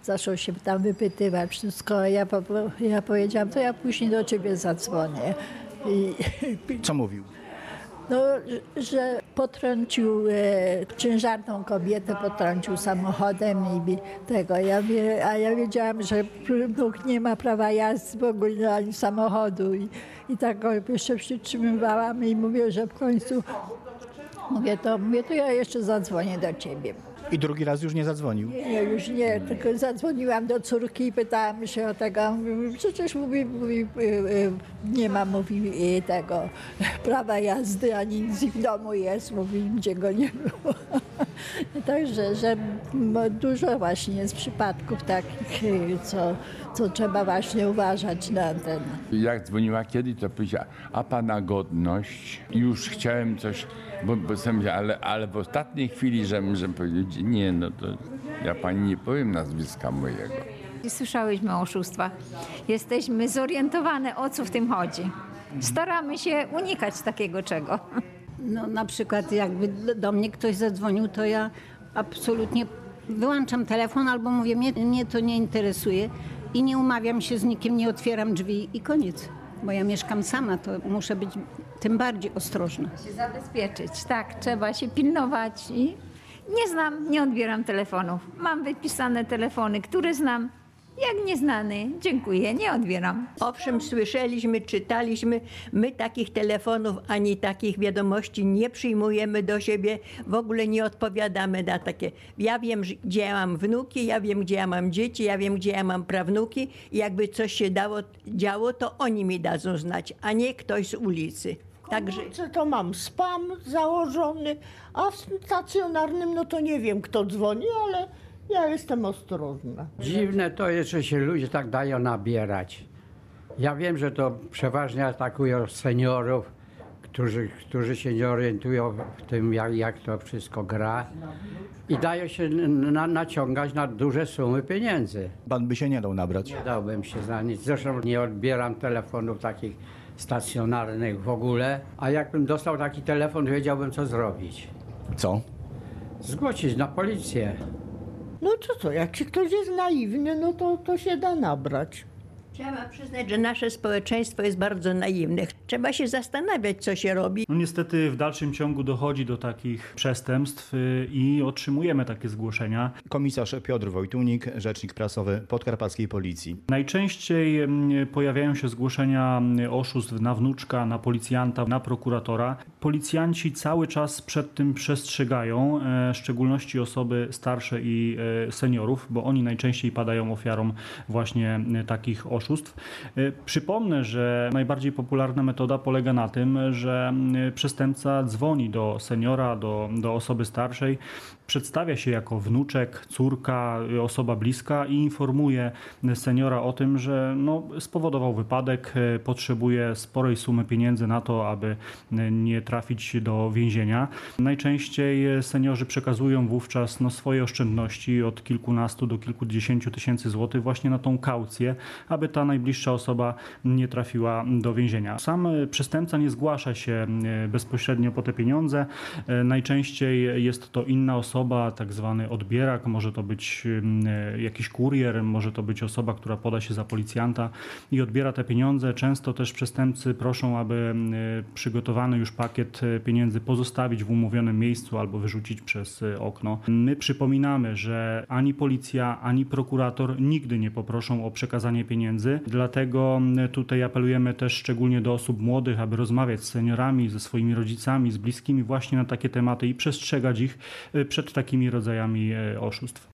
Zaczął się tam wypytywać wszystko, a ja powiedziałam, to ja później do ciebie zadzwonię. Co mówił? No, że potrącił ciężarną kobietę, potrącił samochodem i tego. A ja wiedziałam, że wnuk nie ma prawa jazdy w ogóle ani samochodu i tak go jeszcze przytrzymywałam i mówię, że w końcu mówię, to ja jeszcze zadzwonię do ciebie. I drugi raz już nie zadzwonił? Nie, już nie, tylko zadzwoniłam do córki i pytałam się o tego. Mówi, przecież nie ma tego prawa jazdy, ani nic w domu jest, mówi, gdzie go nie było. Także, że dużo właśnie jest przypadków takich, co trzeba właśnie uważać na ten. Jak dzwoniła kiedy, to powiedziała, a pana godność? I już chciałem coś, bo sam ale w ostatniej chwili, żebym powiedział, nie, no to ja pani nie powiem nazwiska mojego. Słyszałyśmy o oszustwach. Jesteśmy zorientowane, o co w tym chodzi. Staramy się unikać takiego czego. No na przykład jakby do mnie ktoś zadzwonił, to ja absolutnie wyłączam telefon albo mówię, mnie to nie interesuje i nie umawiam się z nikim, nie otwieram drzwi i koniec. Bo ja mieszkam sama, to muszę być tym bardziej ostrożna. Się zabezpieczyć, tak, trzeba się pilnować i nie odbieram telefonów. Mam wypisane telefony, które znam. Jak nieznany, dziękuję, nie odbieram. Owszem, słyszeliśmy, czytaliśmy, my takich telefonów ani takich wiadomości nie przyjmujemy do siebie, w ogóle nie odpowiadamy na takie. Ja wiem, gdzie ja mam wnuki, ja wiem, gdzie ja mam dzieci, ja wiem, gdzie ja mam prawnuki i jakby coś się działo, to oni mi dadzą znać, a nie ktoś z ulicy. Także to mam spam założony, a w stacjonarnym no to nie wiem, kto dzwoni, ale ja jestem ostrożna. Dziwne to jest, że się ludzie tak dają nabierać. Ja wiem, że to przeważnie atakują seniorów, którzy się nie orientują w tym, jak to wszystko gra i dają się naciągać na duże sumy pieniędzy. Pan by się nie dał nabrać? Nie dałbym się za nic. Zresztą nie odbieram telefonów takich stacjonarnych w ogóle, a jakbym dostał taki telefon, wiedziałbym, co zrobić. Co? Zgłosić na policję. No co, jak się ktoś jest naiwny, no to się da nabrać. Trzeba przyznać, że nasze społeczeństwo jest bardzo naiwne. Trzeba się zastanawiać, co się robi. No niestety w dalszym ciągu dochodzi do takich przestępstw i otrzymujemy takie zgłoszenia. Komisarz Piotr Wojtunik, rzecznik prasowy Podkarpackiej Policji. Najczęściej pojawiają się zgłoszenia oszustw na wnuczka, na policjanta, na prokuratora. Policjanci cały czas przed tym przestrzegają, w szczególności osoby starsze i seniorów, bo oni najczęściej padają ofiarą właśnie takich oszustw. Przypomnę, że najbardziej popularna metoda polega na tym, że przestępca dzwoni do seniora, do osoby starszej, przedstawia się jako wnuczek, córka, osoba bliska i informuje seniora o tym, że spowodował wypadek, potrzebuje sporej sumy pieniędzy na to, aby nie trafić do więzienia. Najczęściej seniorzy przekazują wówczas swoje oszczędności od kilkunastu do kilkudziesięciu tysięcy złotych właśnie na tą kaucję, aby ta najbliższa osoba nie trafiła do więzienia. Sam przestępca nie zgłasza się bezpośrednio po te pieniądze. Najczęściej jest to inna osoba, tak zwany odbierak, może to być jakiś kurier, może to być osoba, która poda się za policjanta i odbiera te pieniądze. Często też przestępcy proszą, aby przygotowany już pakiet pieniędzy pozostawić w umówionym miejscu albo wyrzucić przez okno. My przypominamy, że ani policja, ani prokurator nigdy nie poproszą o przekazanie pieniędzy, dlatego tutaj apelujemy też szczególnie do osób młodych, aby rozmawiać z seniorami, ze swoimi rodzicami, z bliskimi właśnie na takie tematy i przestrzegać ich przed takimi rodzajami oszustw.